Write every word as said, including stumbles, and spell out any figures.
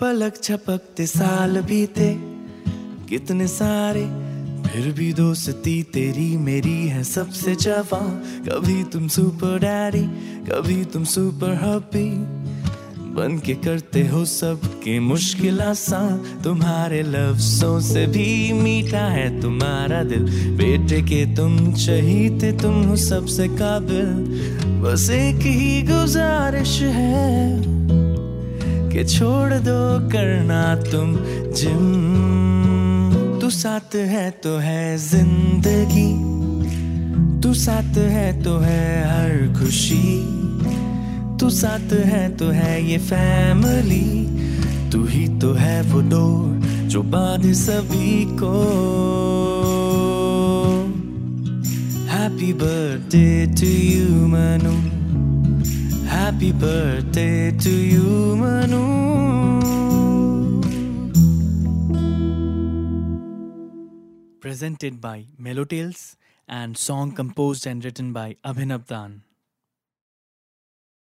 पलक झपकते साल बीते कितने सारे, फिर भी दोस्ती तेरी मेरी है सबसे जवां। कभी तुम सुपर डैडी, कभी तुम सुपर हब्बी, बन के करते हो सबके मुश्किल आसान। तुम्हारे लफ्जों से भी मीठा है तुम्हारा दिल, बेटे के तुम चहीते, तुम हो सबसे काबिल। बस एक ही गुजारिश है कि छोड़ दो करना तुम जिम। तू साथ है तो है जिंदगी, तू साथ है तो है हर खुशी, तू साथ है तो है ये फैमिली। तू ही तो है वो डोर जो बांधे सभी को। Happy birthday to you Manu, happy birthday to you Manu. Presented by Melotales and song composed and written by Abhinav Dan.